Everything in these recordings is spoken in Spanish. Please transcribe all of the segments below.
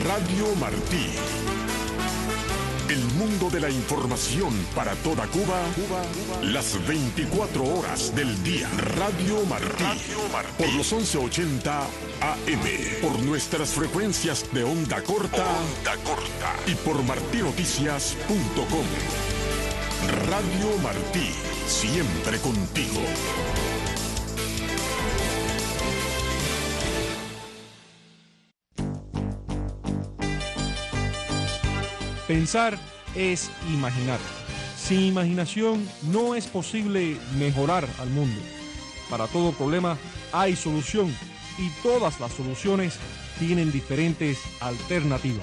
Radio Martí. El mundo de la información para toda Cuba, las 24 horas del día. Radio Martí. Por los 1180 AM. Por nuestras frecuencias de onda corta. Y por martinoticias.com. Radio Martí. Siempre contigo. Pensar es imaginar. Sin imaginación no es posible mejorar al mundo. Para todo problema hay solución y todas las soluciones tienen diferentes alternativas.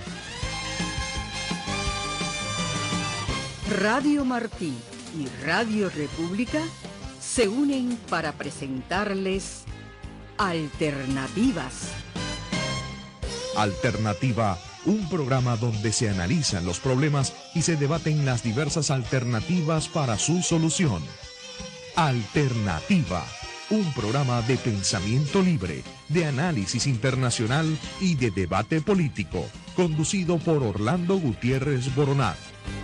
Radio Martí y Radio República se unen para presentarles Alternativas. Alternativa, un programa donde se analizan los problemas y se debaten las diversas alternativas para su solución. Alternativa, un programa de pensamiento libre, de análisis internacional y de debate político, conducido por Orlando Gutiérrez Boronat.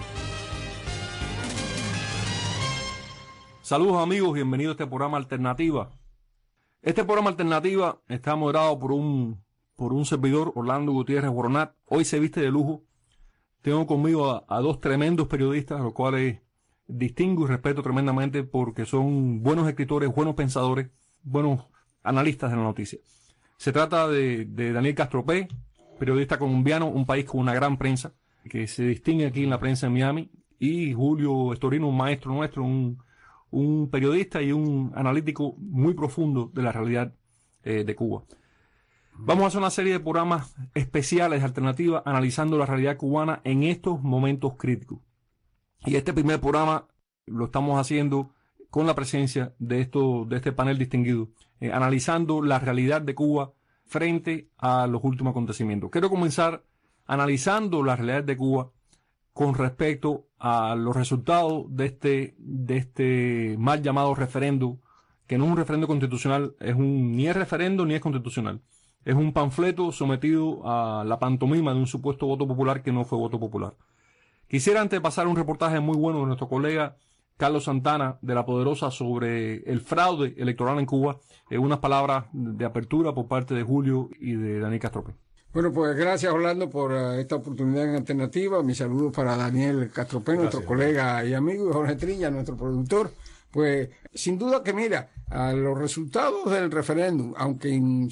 Saludos amigos, bienvenidos a este programa Alternativa. Este programa Alternativa está moderado por un servidor, Orlando Gutiérrez Boronat. Hoy se viste de lujo. Tengo conmigo a dos tremendos periodistas, a los cuales distingo y respeto tremendamente porque son buenos escritores, buenos pensadores, buenos analistas de la noticia. Se trata de Daniel Castropé, periodista colombiano, un país con una gran prensa, que se distingue aquí en la prensa de Miami, y Julio Estorino, un maestro nuestro, un periodista y un analítico muy profundo de la realidad de Cuba. Vamos a hacer una serie de programas especiales de Alternativa analizando la realidad cubana en estos momentos críticos. Y este primer programa lo estamos haciendo con la presencia de este panel distinguido, analizando la realidad de Cuba frente a los últimos acontecimientos. Quiero comenzar analizando la realidad de Cuba con respecto a los resultados de este mal llamado referendo, que no es un referendo constitucional, ni es referendo ni es constitucional. Es un panfleto sometido a la pantomima de un supuesto voto popular que no fue voto popular. Quisiera antes pasar un reportaje muy bueno de nuestro colega Carlos Santana de La Poderosa sobre el fraude electoral en Cuba, unas palabras de apertura por parte de Julio y de Daniel Castropé. Bueno, pues gracias Orlando por esta oportunidad en Alternativa. Mis saludos para Daniel Castropé, nuestro colega y amigo, y Jorge Trilla, nuestro productor. Pues sin duda que mira, a los resultados del referéndum, aunque en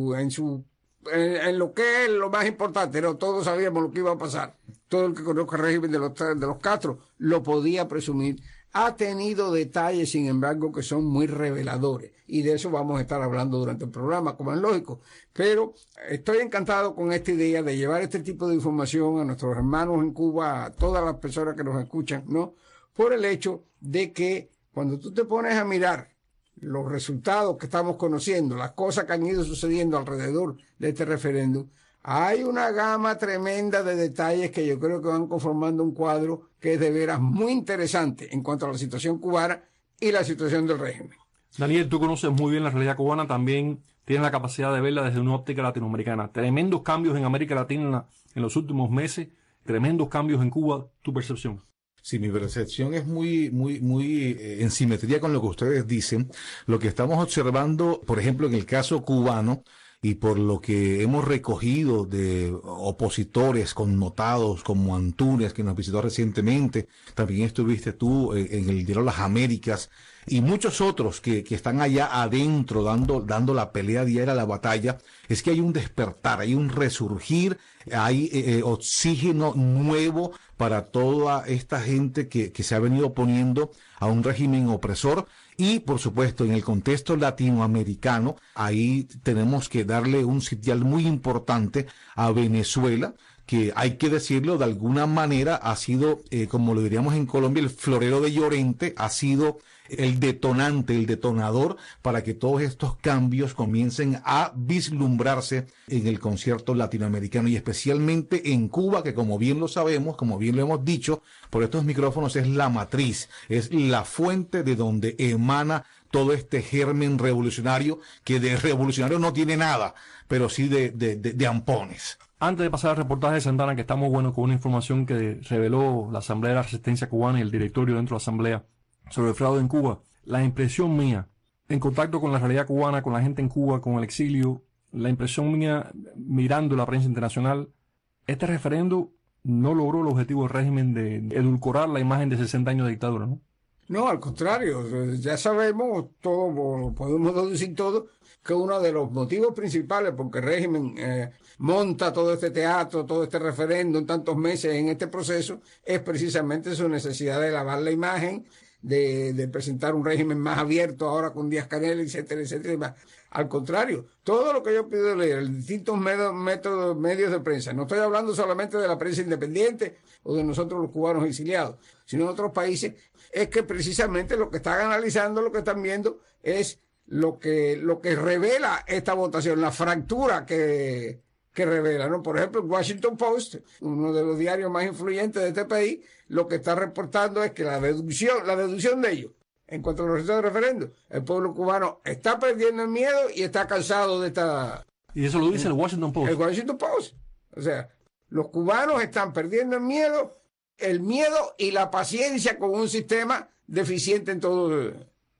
lo que es lo más importante, no todos sabíamos lo que iba a pasar. Todo el que conozca el régimen de los Castro lo podía presumir. Ha tenido detalles, sin embargo, que son muy reveladores. Y de eso vamos a estar hablando durante el programa, como es lógico. Pero estoy encantado con esta idea de llevar este tipo de información a nuestros hermanos en Cuba, a todas las personas que nos escuchan, ¿no? Por el hecho de que cuando tú te pones a mirar los resultados que estamos conociendo, las cosas que han ido sucediendo alrededor de este referéndum, hay una gama tremenda de detalles que yo creo que van conformando un cuadro que es de veras muy interesante en cuanto a la situación cubana y la situación del régimen. Daniel, tú conoces muy bien la realidad cubana, también tienes la capacidad de verla desde una óptica latinoamericana. Tremendos cambios en América Latina en los últimos meses, tremendos cambios en Cuba, tu percepción. Sí, mi percepción es muy en simetría con lo que ustedes dicen. Lo que estamos observando, por ejemplo, en el caso cubano, y por lo que hemos recogido de opositores connotados como Antúnez, que nos visitó recientemente, también estuviste tú en el diario Las Américas, y muchos otros que están allá adentro dando la pelea diaria, la batalla, es que hay un despertar, hay un resurgir, hay oxígeno nuevo para toda esta gente que se ha venido oponiendo a un régimen opresor. Y, por supuesto, en el contexto latinoamericano, ahí tenemos que darle un sitial muy importante a Venezuela, que hay que decirlo, de alguna manera ha sido, como lo diríamos en Colombia, el florero de Llorente, ha sido el detonante, el detonador para que todos estos cambios comiencen a vislumbrarse en el concierto latinoamericano y especialmente en Cuba, que como bien lo sabemos, como bien lo hemos dicho, por estos micrófonos es la matriz, es la fuente de donde emana todo este germen revolucionario, que de revolucionario no tiene nada, pero sí de ampones. Antes de pasar al reportaje de Santana, que está muy bueno, con una información que reveló la Asamblea de la Resistencia Cubana y el directorio dentro de la Asamblea sobre el fraude en Cuba, la impresión mía, en contacto con la realidad cubana, con la gente en Cuba, con el exilio, la impresión mía, mirando la prensa internacional, este referendo no logró el objetivo del régimen de edulcorar la imagen de 60 años de dictadura, ¿no? No, al contrario, ya sabemos todo, podemos deducir todo, que uno de los motivos principales porque el régimen monta todo este teatro, todo este referéndum, tantos meses en este proceso, es precisamente su necesidad de lavar la imagen, de presentar un régimen más abierto ahora con Díaz-Canel, etcétera, etcétera, y más. Al contrario, todo lo que yo pido leer, distintos medios de prensa, no estoy hablando solamente de la prensa independiente o de nosotros los cubanos exiliados, sino de otros países, es que precisamente lo que están analizando, lo que están viendo, es lo que revela esta votación, la fractura que revela, ¿no? Por ejemplo, el Washington Post, uno de los diarios más influyentes de este país, lo que está reportando es que la deducción de ellos, en cuanto a los resultados del referendo, el pueblo cubano está perdiendo el miedo y está cansado de esta... Y eso lo dice el Washington Post. El Washington Post. O sea, los cubanos están perdiendo el miedo y la paciencia con un sistema deficiente en todo.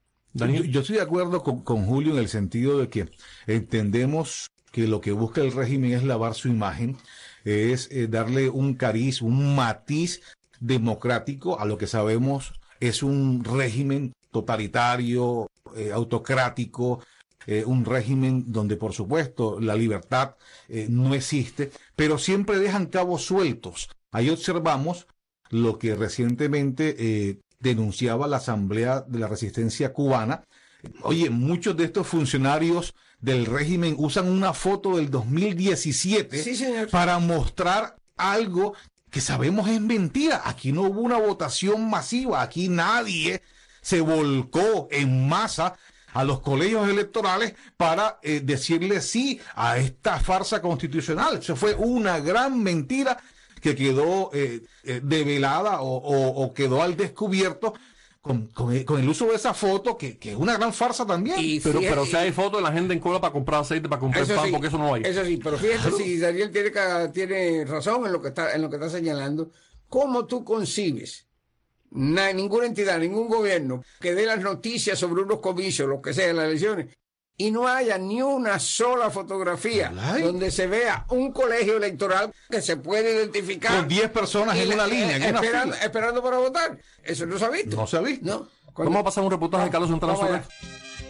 Yo estoy de acuerdo con Julio en el sentido de que entendemos que lo que busca el régimen es lavar su imagen, es darle un cariz, un matiz democrático a lo que sabemos es un régimen totalitario, autocrático, un régimen donde por supuesto la libertad no existe, pero siempre dejan cabos sueltos. Ahí observamos lo que recientemente denunciaba la Asamblea de la Resistencia Cubana. Oye, muchos de estos funcionarios del régimen usan una foto del 2017 sí, señor, para mostrar algo que sabemos es mentira. Aquí no hubo una votación masiva, aquí nadie se volcó en masa a los colegios electorales para decirle sí a esta farsa constitucional. Eso fue una gran mentira que quedó develada o quedó al descubierto con el uso de esa foto, que es una gran farsa también. Pero si hay fotos de la gente en cola para comprar aceite, para comprar pan, sí, porque eso no hay. Eso sí, pero fíjate si Daniel tiene razón en lo que está señalando. ¿Cómo tú concibes ninguna entidad, ningún gobierno que dé las noticias sobre unos comicios, lo que sea, en las elecciones, y no haya ni una sola fotografía donde se vea un colegio electoral que se puede identificar con 10 personas en una línea, esperando para votar? Eso no se ha visto. No se ha visto. ¿No? Vamos a pasar un reportaje de Carlos Santana sobre esto.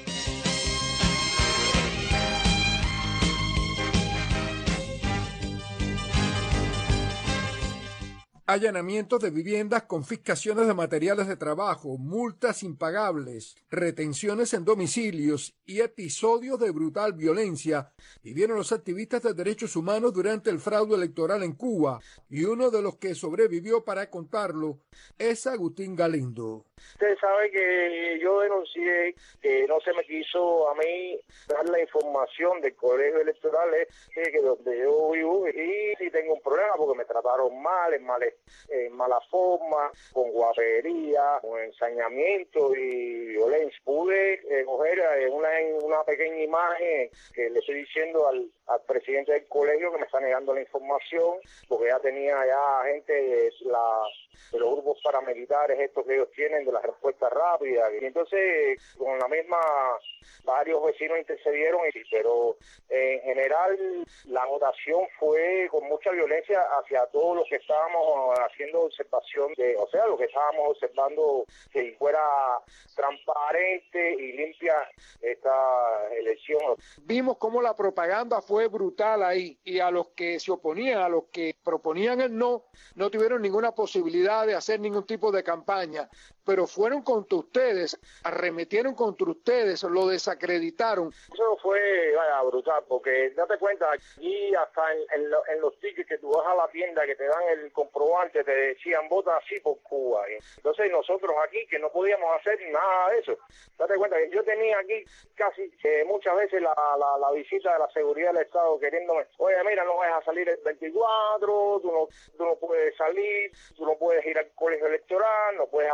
Allanamientos de viviendas, confiscaciones de materiales de trabajo, multas impagables, retenciones en domicilios y episodios de brutal violencia vivieron los activistas de derechos humanos durante el fraude electoral en Cuba, y uno de los que sobrevivió para contarlo es Agustín Galindo. Usted sabe que yo denuncié que no se me quiso a mí dar la información del colegio electoral que donde yo vivo, y sí tengo un problema porque me trataron mal, en mala forma, con guapería, con ensañamiento y violencia. Pude coger una pequeña imagen que le estoy diciendo al presidente del colegio que me está negando la información, porque ya tenía gente de los grupos paramilitares estos que ellos tienen, de la respuesta rápida, y entonces con la misma varios vecinos intercedieron, pero en general la votación fue con mucha violencia hacia todos los que estábamos haciendo observación lo que estábamos observando que fuera transparente y limpia esta elección. Vimos cómo la propaganda fue brutal ahí, y a los que se oponían, a los que proponían el no tuvieron ninguna posibilidad de hacer ningún tipo de campaña, pero fueron contra ustedes, arremetieron contra ustedes, lo desacreditaron. Eso fue brutal, porque date cuenta, aquí hasta en los tickets que tú vas a la tienda que te dan el comprobante, te decían vota así por Cuba. Entonces nosotros aquí que no podíamos hacer nada de eso. Date cuenta que yo tenía aquí casi muchas veces la visita de la seguridad del Estado queriéndome, oye, mira, no vas a salir el 24, tú no puedes salir, tú no puedes ir al colegio electoral, no puedes hacer,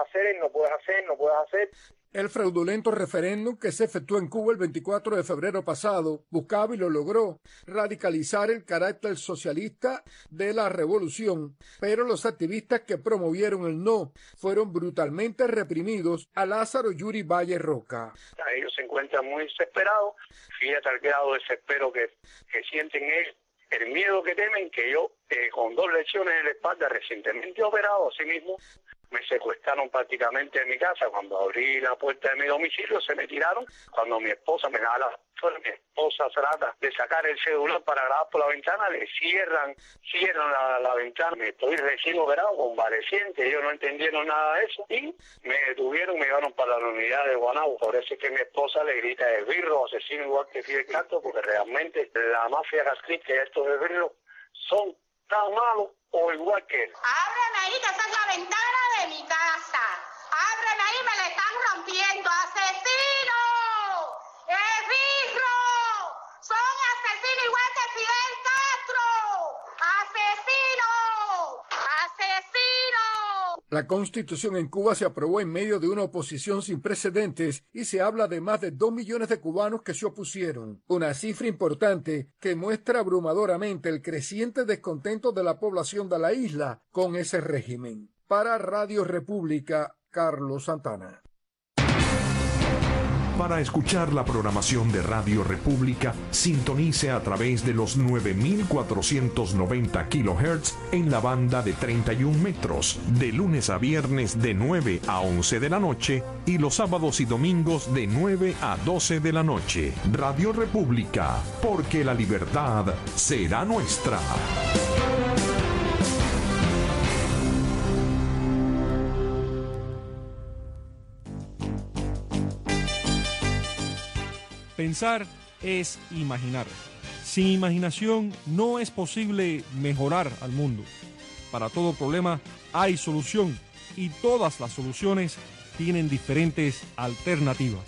no puedes hacer. El fraudulento referéndum que se efectuó en Cuba el 24 de febrero pasado buscaba y lo logró radicalizar el carácter socialista de la revolución, pero los activistas que promovieron el no fueron brutalmente reprimidos a Lázaro Yuri Valle Roca. Ellos se encuentran muy desesperados, fíjate al grado de desespero que sienten ellos, el miedo que temen, que yo con 2 lesiones en la espalda recientemente operado así mismo, me secuestraron prácticamente en mi casa. Cuando abrí la puerta de mi domicilio se me tiraron. Cuando mi esposa me da mi esposa trata de sacar el celular para grabar por la ventana, le cierran la ventana. Me estoy recién operado, convaleciente, ellos no entendieron nada de eso y me detuvieron, me llevaron para la unidad de Guanabo. Por eso es que mi esposa le grita de birro, asesino igual que Fidel Castro, porque realmente la mafia castrista y estos de birro son tan malos o igual que él. Ábreme ahí, que esa es la ventana de mi casa. Ábreme ahí, me la están rompiendo. ¡Asesino! ¡Esbirro! ¡Son asesinos igual que Fidel Castro! ¡Asesino! ¡Asesino! La Constitución en Cuba se aprobó en medio de una oposición sin precedentes y se habla de más de 2 millones de cubanos que se opusieron. Una cifra importante que muestra abrumadoramente el creciente descontento de la población de la isla con ese régimen. Para Radio República, Carlos Santana. Para escuchar la programación de Radio República, sintonice a través de los 9490 kHz en la banda de 31 metros, de lunes a viernes de 9 a 11 de la noche y los sábados y domingos de 9 a 12 de la noche. Radio República, porque la libertad será nuestra. Pensar es imaginar. Sin imaginación no es posible mejorar al mundo. Para todo problema hay solución y todas las soluciones tienen diferentes alternativas.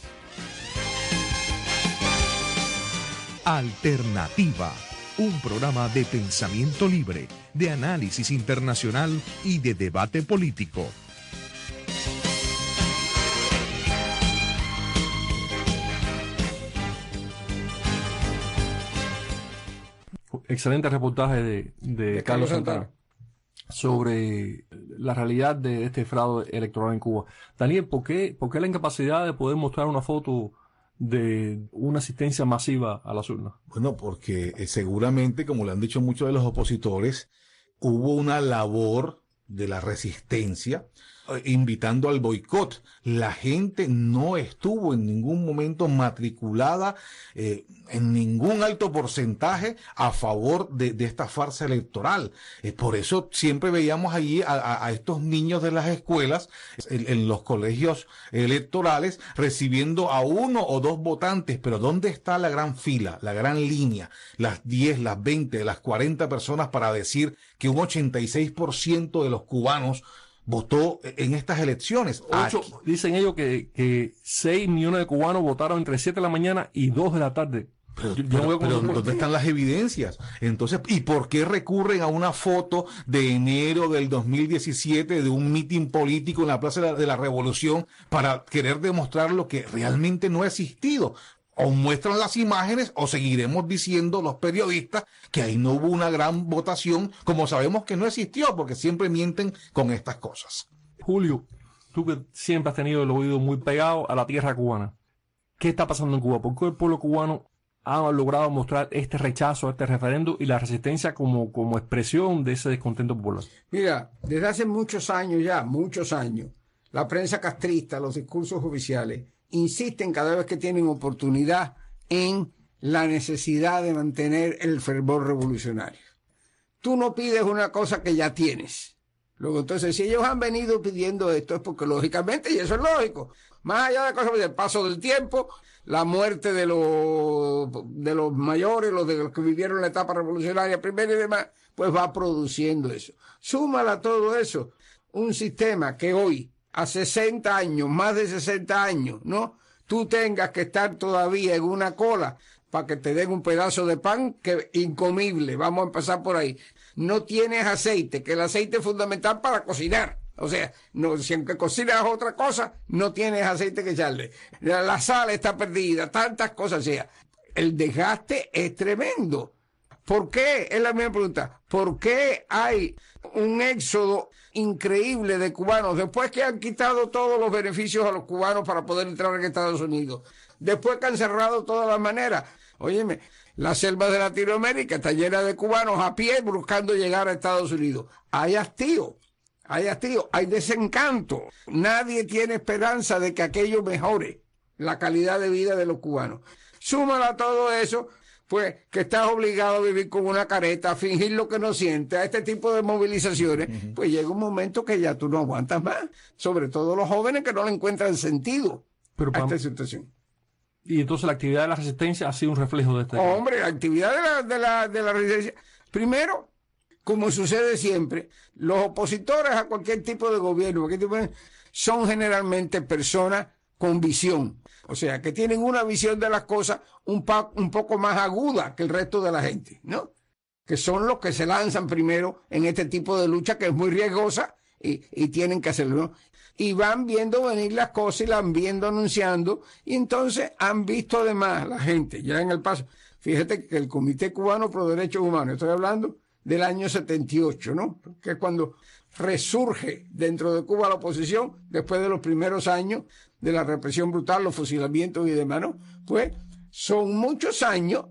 Alternativa, un programa de pensamiento libre, de análisis internacional y de debate político. Excelente reportaje de Carlos Santana sobre la realidad de este fraude electoral en Cuba. Daniel, ¿por qué la incapacidad de poder mostrar una foto de una asistencia masiva a las urnas? Bueno, porque seguramente, como le han dicho muchos de los opositores, hubo una labor de la resistencia invitando al boicot. La gente no estuvo en ningún momento matriculada en ningún alto porcentaje a favor de esta farsa electoral. Por eso siempre veíamos allí a estos niños de las escuelas en los colegios electorales recibiendo a 1 o 2 votantes, pero ¿dónde está la gran fila, la gran línea, las 10, las 20, las 40 personas para decir que un 86% de los cubanos votó en estas elecciones? Dicen ellos que 6 millones de cubanos votaron entre 7 de la mañana y 2 de la tarde. Pero ¿dónde están las evidencias? Entonces, ¿y por qué recurren a una foto de enero del 2017 de un mitin político en la Plaza de la Revolución para querer demostrar lo que realmente no ha existido? O muestran las imágenes o seguiremos diciendo los periodistas que ahí no hubo una gran votación, como sabemos que no existió, porque siempre mienten con estas cosas. Julio, tú que siempre has tenido el oído muy pegado a la tierra cubana, ¿qué está pasando en Cuba? ¿Por qué el pueblo cubano ha logrado mostrar este rechazo a este referéndum y la resistencia como expresión de ese descontento popular? Mira, desde hace muchos años, la prensa castrista, los discursos oficiales, insisten cada vez que tienen oportunidad en la necesidad de mantener el fervor revolucionario. Tú no pides una cosa que ya tienes. Luego, entonces, si ellos han venido pidiendo esto es porque lógicamente, y eso es lógico, más allá de cosas del paso del tiempo, la muerte de los mayores, de los que vivieron la etapa revolucionaria primero y demás, pues va produciendo eso. Súmala a todo eso, un sistema que hoy, a 60 años, más de 60 años, ¿no? Tú tengas que estar todavía en una cola para que te den un pedazo de pan que incomible. Vamos a empezar por ahí. No tienes aceite, que el aceite es fundamental para cocinar, O sea, no, si aunque cocinas otra cosa, no tienes aceite que echarle. La sal está perdida, tantas cosas. O sea, el desgaste es tremendo. ¿Por qué? Es la misma pregunta. ¿Por qué hay un éxodo increíble de cubanos después que han quitado todos los beneficios a los cubanos para poder entrar en Estados Unidos? Después que han cerrado todas las maneras. Óyeme, la selva de Latinoamérica está llena de cubanos a pie buscando llegar a Estados Unidos. Hay hastío, hay desencanto. Nadie tiene esperanza de que aquello mejore la calidad de vida de los cubanos. Súmala a todo eso, pues que estás obligado a vivir con una careta, a fingir lo que no sientes, a este tipo de movilizaciones, pues llega un momento que ya tú no aguantas más. Sobre todo los jóvenes que no le encuentran sentido a esta situación. Y entonces la actividad de la resistencia ha sido un reflejo de este. Hombre, la actividad de la resistencia. Primero, como sucede siempre, los opositores a cualquier tipo de gobierno, son generalmente personas con visión. O sea, que tienen una visión de las cosas un poco más aguda que el resto de la gente, ¿no? Que son los que se lanzan primero en este tipo de lucha que es muy riesgosa y tienen que hacerlo, ¿no? Y van viendo venir las cosas y las van viendo anunciando, y entonces han visto además la gente, ya en el paso. Fíjate que el Comité Cubano Pro Derechos Humanos, estoy hablando del año 78, ¿no? Que es cuando resurge dentro de Cuba la oposición, después de los primeros años de la represión brutal, los fusilamientos y demás, ¿no? Pues son muchos años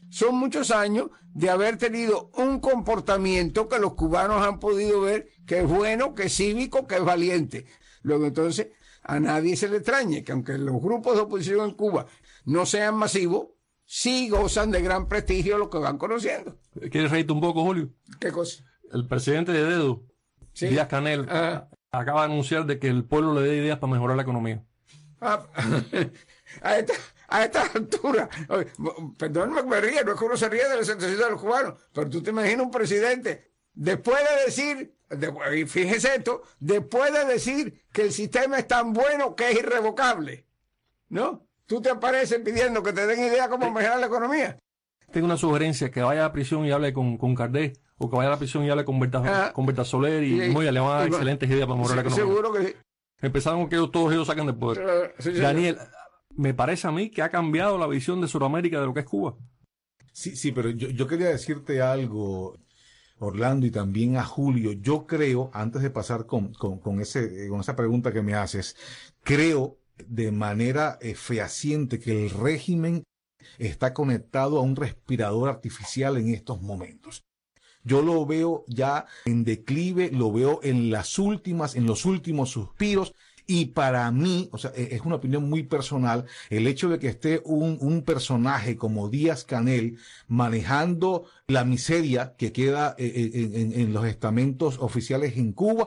de haber tenido un comportamiento que los cubanos han podido ver que es bueno, que es cívico, que es valiente. Luego entonces a nadie se le extrañe que aunque los grupos de oposición en Cuba no sean masivos, sí gozan de gran prestigio los que van conociendo. ¿Quieres reírte un poco, Julio? ¿Qué cosa? El presidente de Dedo, ¿sí? Díaz Canel, acaba de anunciar de que el pueblo le dé ideas para mejorar la economía. A esta altura, perdónme que me ríe, no es que uno se ríe de la sensación de los cubanos, pero tú te imaginas un presidente, después de decir, y fíjese esto, después de decir que el sistema es tan bueno que es irrevocable, ¿no? Tú te apareces pidiendo que te den idea cómo mejorar la economía. Tengo una sugerencia, que vaya a la prisión y hable con Cardés, o que vaya a la prisión y hable con Berta Soler, y le van a dar excelentes ideas para mejorar la economía. Seguro que sí. Empezaron con que todos ellos saquen del poder. Sí, Daniel, me parece a mí que ha cambiado la visión de Sudamérica de lo que es Cuba. Sí, pero yo quería decirte algo, Orlando, y también a Julio. Yo creo, antes de pasar con esa pregunta que me haces, creo de manera fehaciente que el régimen está conectado a un respirador artificial en estos momentos. Yo lo veo ya en declive, lo veo en los últimos suspiros, y para mí, o sea, es una opinión muy personal, el hecho de que esté un personaje como Díaz Canel manejando la miseria que queda en los estamentos oficiales en Cuba,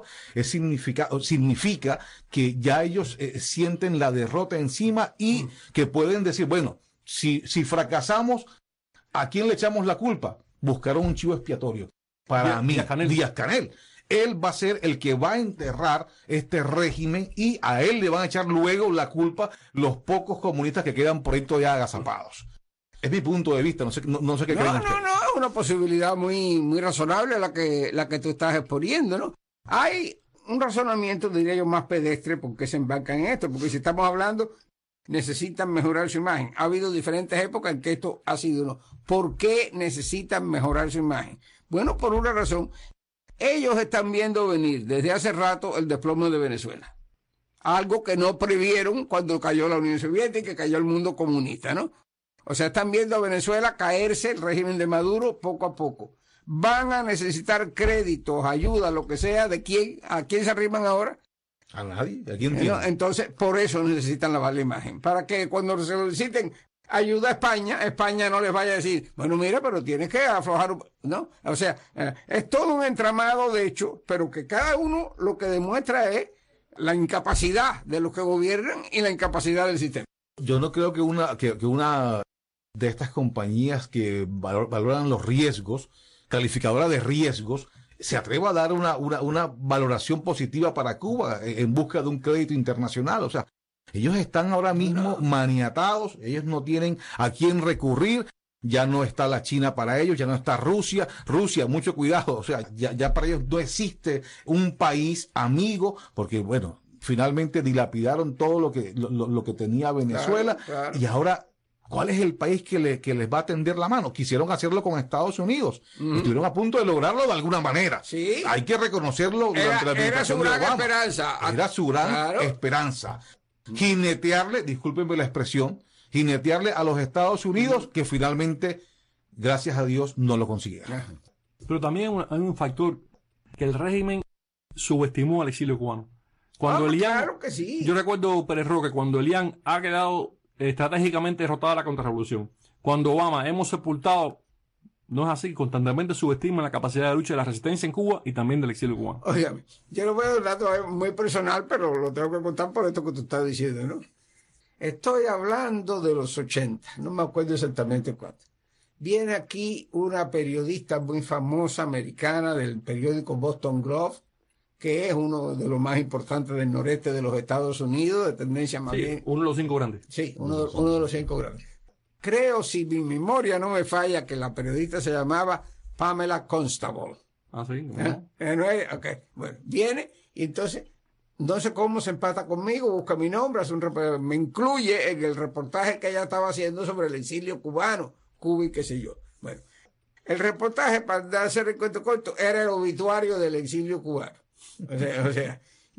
significa que ya ellos sienten la derrota encima y que pueden decir, bueno, si fracasamos, ¿a quién le echamos la culpa? Buscaron un chivo expiatorio. Para mí, Díaz Canel. Él va a ser el que va a enterrar este régimen y a él le van a echar luego la culpa los pocos comunistas que quedan por ahí todavía agazapados. Es mi punto de vista, no sé qué creen ustedes. No, es una posibilidad muy razonable la que tú estás exponiendo, ¿no? Hay un razonamiento, diría yo, más pedestre porque se embarca en esto, porque si estamos hablando, necesitan mejorar su imagen. Ha habido diferentes épocas en que esto ha sido uno. ¿Por qué necesitan mejorar su imagen? Bueno, por una razón. Ellos están viendo venir desde hace rato el desplome de Venezuela. Algo que no previeron cuando cayó la Unión Soviética y que cayó el mundo comunista, ¿no? O sea, están viendo a Venezuela caerse, el régimen de Maduro, poco a poco. Van a necesitar créditos, ayuda, lo que sea, ¿de quién? ¿A quién se arriman ahora? A nadie. ¿A quién tiene? Entonces, por eso necesitan lavar la imagen. Para que cuando se soliciten ayuda a España no les vaya a decir, bueno, mira, pero tienes que aflojar, ¿no? O sea, es todo un entramado de hecho, pero que cada uno lo que demuestra es la incapacidad de los que gobiernan y la incapacidad del sistema. Yo no creo que una de estas compañías que valoran los riesgos, calificadora de riesgos, se atreva a dar una valoración positiva para Cuba en busca de un crédito internacional. O sea, ellos están ahora mismo maniatados, ellos no tienen a quién recurrir. ya no está la China para ellos, ya no está Rusia, mucho cuidado, o sea, ya para ellos no existe un país amigo, porque bueno, finalmente dilapidaron todo lo que tenía Venezuela, claro. Y ahora, ¿cuál es el país que les va a tender la mano? Quisieron hacerlo con Estados Unidos, estuvieron a punto de lograrlo de alguna manera. Sí. Hay que reconocerlo durante la administración de Obama. Era su gran esperanza. Jinetearle, discúlpenme la expresión, jinetearle a los Estados Unidos, que finalmente, gracias a Dios, no lo consiguieron. Pero también hay un factor que el régimen subestimó al exilio cubano. Cuando claro que sí. Yo recuerdo, Pérez Roque, cuando Elián ha quedado estratégicamente derrotada la contrarrevolución. Cuando Obama hemos sepultado, no es así, constantemente subestima la capacidad de lucha de la resistencia en Cuba y también del exilio cubano. Óigame, yo lo voy a dar un dato muy personal, pero lo tengo que contar por esto que tú estás diciendo, ¿no? Estoy hablando de los 80, no me acuerdo exactamente cuánto. Viene aquí una periodista muy famosa americana del periódico Boston Globe, que es uno de los más importantes del noreste de los Estados Unidos, de tendencia más bien. Uno de los 5 grandes. Sí, uno de los 5 grandes. Creo, si mi memoria no me falla, que la periodista se llamaba Pamela Constable. Ah, sí. No es, ok, bueno, viene y entonces, no sé cómo se empata conmigo, busca mi nombre, me incluye en el reportaje que ella estaba haciendo sobre el exilio cubano, Cuba y qué sé yo. Bueno, el reportaje, para hacer el cuento corto, era el obituario del exilio cubano. O sea,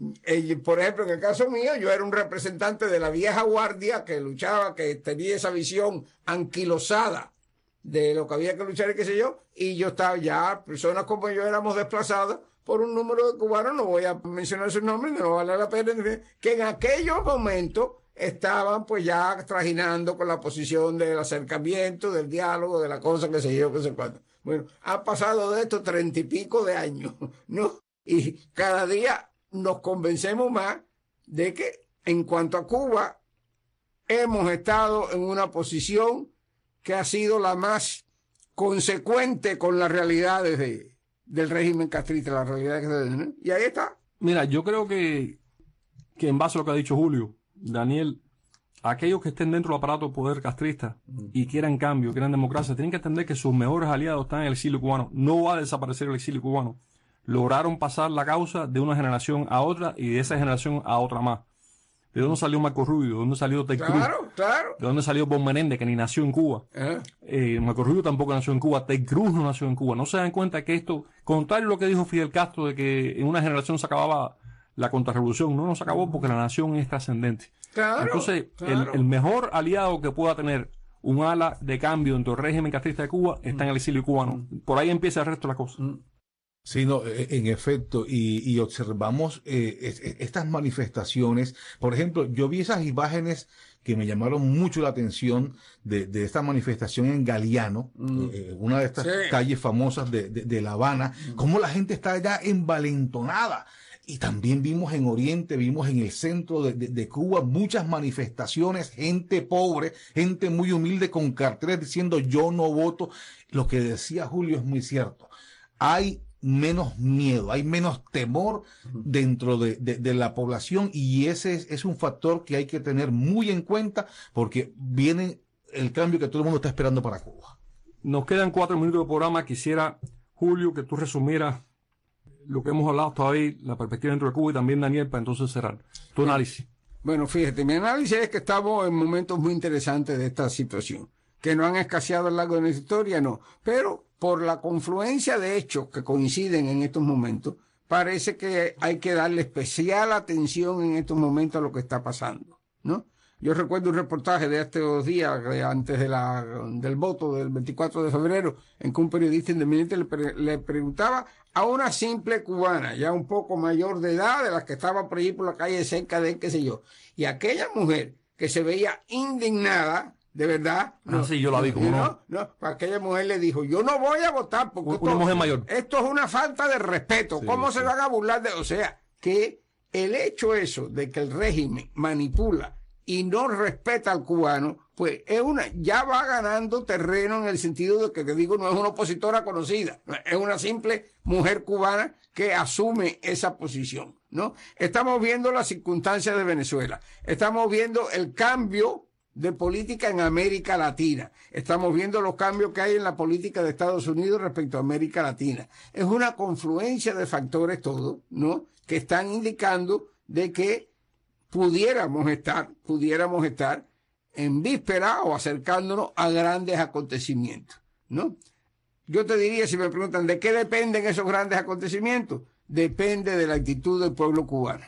por ejemplo, en el caso mío, yo era un representante de la vieja guardia que luchaba, que tenía esa visión anquilosada de lo que había que luchar y qué sé yo, y yo estaba ya, personas como yo éramos desplazadas por un número de cubanos, no voy a mencionar sus nombres, no vale la pena, que en aquellos momentos estaban pues ya trajinando con la posición del acercamiento, del diálogo, de la cosa que sé yo, que sé cuánto. Bueno, han pasado de estos 30 y pico de años, ¿no? Y cada día nos convencemos más de que en cuanto a Cuba hemos estado en una posición que ha sido la más consecuente con las realidades del régimen castrista, las realidades ¿no? Y ahí está. Mira, yo creo que en base a lo que ha dicho Julio, Daniel, aquellos que estén dentro del aparato de poder castrista y quieran cambio, quieran democracia, tienen que entender que sus mejores aliados están en el exilio cubano. No va a desaparecer el exilio cubano. Lograron pasar la causa de una generación a otra y de esa generación a otra más. ¿De dónde salió Marco Rubio? ¿De dónde salió Ted Cruz? Claro. ¿De dónde salió Bob Menéndez, que ni nació en Cuba? Marco Rubio tampoco nació en Cuba. Ted Cruz no nació en Cuba. No se dan cuenta que esto, contrario a lo que dijo Fidel Castro, de que en una generación se acababa la contrarrevolución, no se acabó porque la nación es trascendente. Claro. Entonces, el mejor aliado que pueda tener un ala de cambio dentro del régimen castrista de Cuba está en el exilio cubano. Por ahí empieza el resto de la cosa. Sí, no, en efecto, y observamos estas manifestaciones. Por ejemplo, yo vi esas imágenes que me llamaron mucho la atención de esta manifestación en Galeano, una de estas calles famosas de La Habana, cómo la gente está ya envalentonada. Y también vimos en Oriente, vimos en el centro de Cuba muchas manifestaciones, gente pobre, gente muy humilde con carteles diciendo yo no voto. Lo que decía Julio es muy cierto. Hay menos miedo, hay menos temor dentro de la población, y ese es un factor que hay que tener muy en cuenta porque viene el cambio que todo el mundo está esperando para Cuba. Nos quedan 4 minutos de programa. Quisiera, Julio, que tú resumieras lo que hemos hablado hasta hoy, la perspectiva dentro de Cuba, y también Daniel, para entonces cerrar. Tu análisis. Bueno, fíjate, mi análisis es que estamos en momentos muy interesantes de esta situación, que no han escaseado a lo largo de nuestra historia, no, pero por la confluencia de hechos que coinciden en estos momentos, parece que hay que darle especial atención en estos momentos a lo que está pasando, ¿no? Yo recuerdo un reportaje de estos días, antes del voto del 24 de febrero, en que un periodista independiente le preguntaba a una simple cubana, ya un poco mayor de edad, de las que estaba por allí por la calle cerca de él, qué sé yo, y aquella mujer que se veía indignada, de verdad. Sí, yo la vi como no. Aquella mujer le dijo, yo no voy a votar porque una mujer mayor. Esto es una falta de respeto. Sí, ¿cómo se van a burlar de...? O sea, que el hecho eso de que el régimen manipula y no respeta al cubano, pues ya va ganando terreno en el sentido de que, te digo, no es una opositora conocida, es una simple mujer cubana que asume esa posición, ¿no? Estamos viendo las circunstancias de Venezuela, estamos viendo el cambio de política en América Latina. Estamos viendo los cambios que hay en la política de Estados Unidos respecto a América Latina. Es una confluencia de factores todo, ¿no?, que están indicando de que pudiéramos estar en víspera o acercándonos a grandes acontecimientos, ¿no? Yo te diría, si me preguntan, ¿de qué dependen esos grandes acontecimientos? Depende de la actitud del pueblo cubano.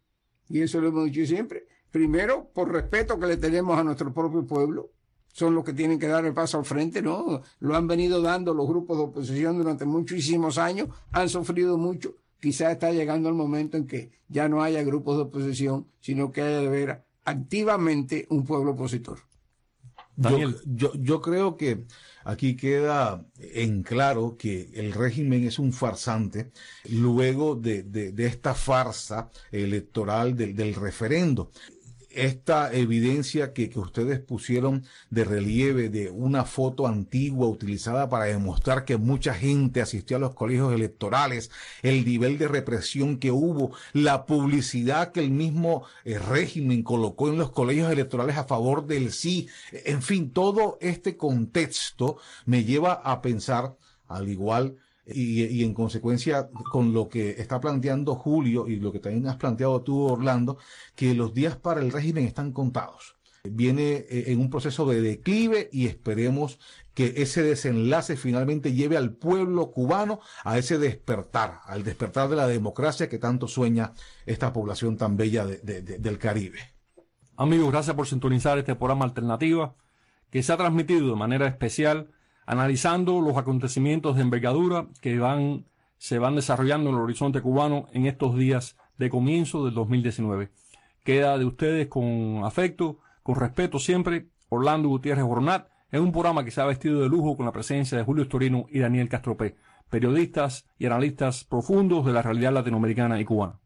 Y eso lo hemos dicho siempre. Primero, por respeto que le tenemos a nuestro propio pueblo, son los que tienen que dar el paso al frente, ¿no? Lo han venido dando los grupos de oposición durante muchísimos años, han sufrido mucho. Quizás está llegando el momento en que ya no haya grupos de oposición, sino que haya de ver activamente un pueblo opositor. Daniel. Yo creo que aquí queda en claro que el régimen es un farsante luego de esta farsa electoral del referendo. Esta evidencia que ustedes pusieron de relieve de una foto antigua utilizada para demostrar que mucha gente asistió a los colegios electorales, el nivel de represión que hubo, la publicidad que el mismo régimen colocó en los colegios electorales a favor del sí, en fin, todo este contexto me lleva a pensar, al igual y en consecuencia con lo que está planteando Julio y lo que también has planteado tú, Orlando, que los días para el régimen están contados. Viene en un proceso de declive y esperemos que ese desenlace finalmente lleve al pueblo cubano a ese despertar, al despertar de la democracia que tanto sueña esta población tan bella del Caribe. Amigos, gracias por sintonizar este programa Alternativa, que se ha transmitido de manera especial analizando los acontecimientos de envergadura que se van desarrollando en el horizonte cubano en estos días de comienzo del 2019. Queda de ustedes con afecto, con respeto siempre, Orlando Gutiérrez Boronat, en un programa que se ha vestido de lujo con la presencia de Julio Storino y Daniel Castropé, periodistas y analistas profundos de la realidad latinoamericana y cubana.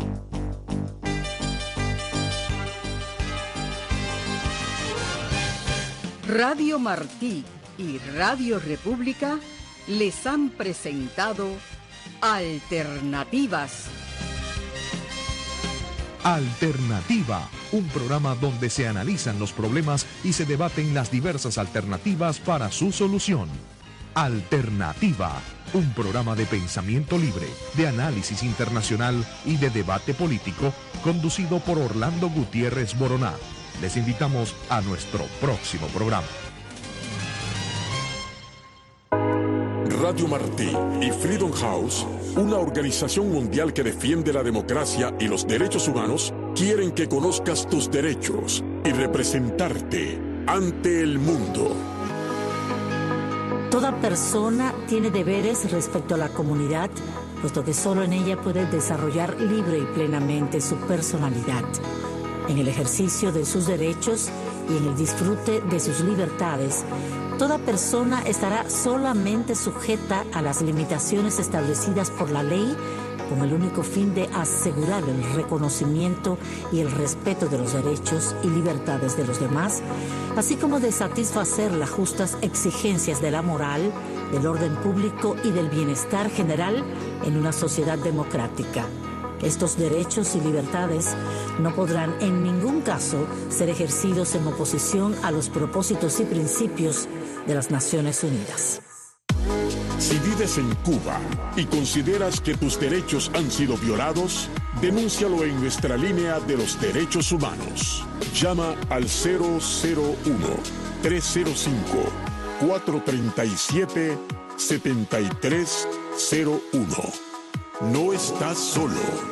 Radio Martí y Radio República les han presentado Alternativas. Alternativa, un programa donde se analizan los problemas y se debaten las diversas alternativas para su solución. Alternativa, un programa de pensamiento libre, de análisis internacional y de debate político, conducido por Orlando Gutiérrez Boronat. Les invitamos a nuestro próximo programa. Radio Martí y Freedom House, una organización mundial que defiende la democracia y los derechos humanos, quieren que conozcas tus derechos y representarte ante el mundo. Toda persona tiene deberes respecto a la comunidad, puesto que solo en ella puede desarrollar libre y plenamente su personalidad. En el ejercicio de sus derechos y en el disfrute de sus libertades, toda persona estará solamente sujeta a las limitaciones establecidas por la ley con el único fin de asegurar el reconocimiento y el respeto de los derechos y libertades de los demás, así como de satisfacer las justas exigencias de la moral, del orden público y del bienestar general en una sociedad democrática. Estos derechos y libertades no podrán en ningún caso ser ejercidos en oposición a los propósitos y principios de las Naciones Unidas. Si vives en Cuba y consideras que tus derechos han sido violados, denúncialo en nuestra línea de los derechos humanos. Llama al 001-305-437-7301. No estás solo.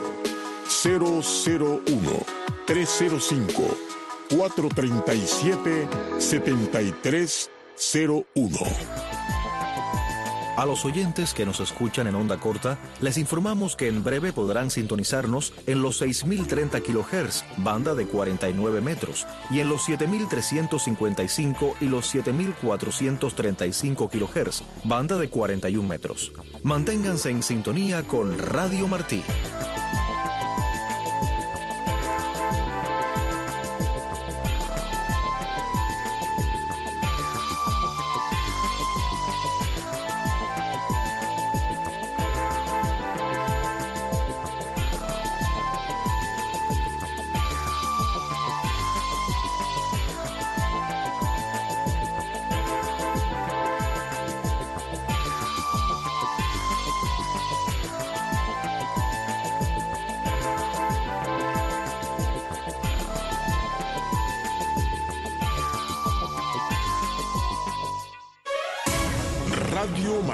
001-305-437-7301. A los oyentes que nos escuchan en onda corta, les informamos que en breve podrán sintonizarnos en los 6.030 kHz, banda de 49 metros, y en los 7.355 y los 7.435 kHz, banda de 41 metros. Manténganse en sintonía con Radio Martí. Radio